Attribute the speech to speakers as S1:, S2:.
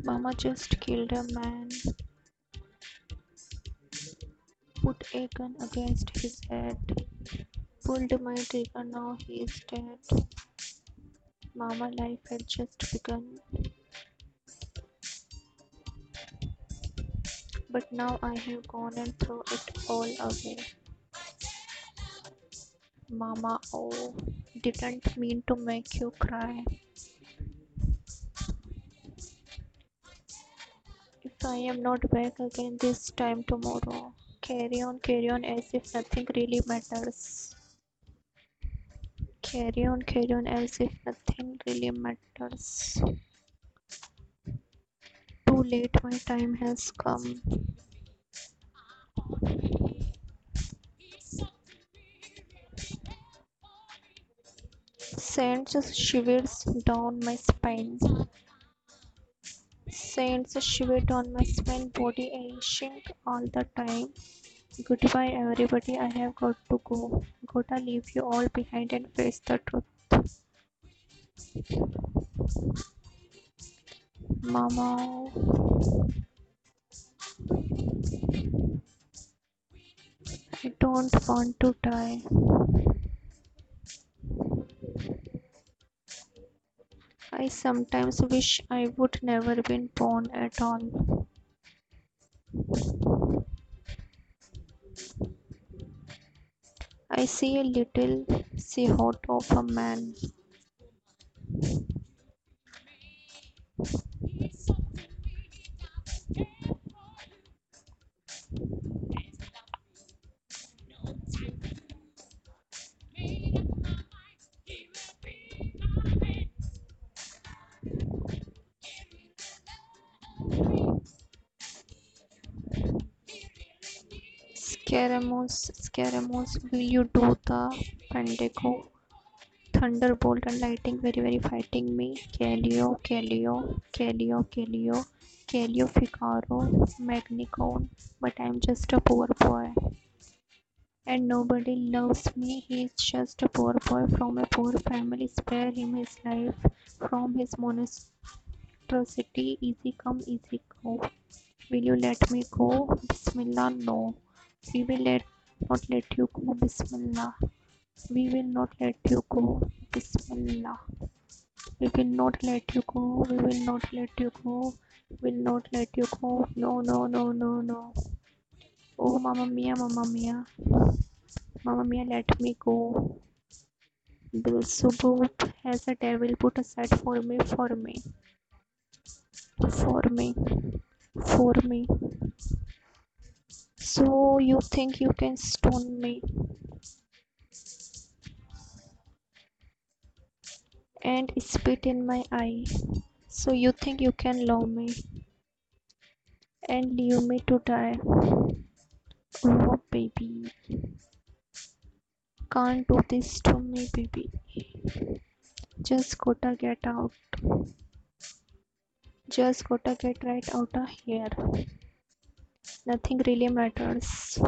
S1: Mama just killed a man, put a gun against his head, pulled my trigger, now he is dead. Mama, life had just begun, but now I have gone and thrown it all away. Mama, oh, didn't mean to make you cry. If I am not back again this time tomorrow, carry on as if nothing really matters. Carry on as if nothing really matters. Too late, my time has come. Sends shivers down my spine. Sends shiver down my spine, body aching all the time. Goodbye, everybody. I have got to go. Gotta leave you all behind and face the truth. Mama, I don't want to die. I sometimes wish I would never been born at all. I see a little silhouette of a man. Scaramouche, Scaramouche, will you do the Pendeco? Thunderbolt and lightning very fighting me. Calio Figaro, Magnicone. But I'm just a poor boy. And nobody loves me. He's just a poor boy from a poor family. Spare him his life from his monstrosity. Easy come, easy go. Will you let me go? Bismillah, no. We will not let you go. Bismillah. We will not let you go. Bismillah. We will not let you go. We will not let you go. Will not let you go. No, no, no, no, no. Oh, Mamma Mia, Mamma Mia. Mamma Mia, let me go. Beelzebub has a devil put aside for me, for me, for me. So you think you can stone me and spit in my eye. So you think you can love me and leave me to die. Oh baby, can't do this to me baby. Just gotta get out. Just gotta get right out of here. Nothing really matters.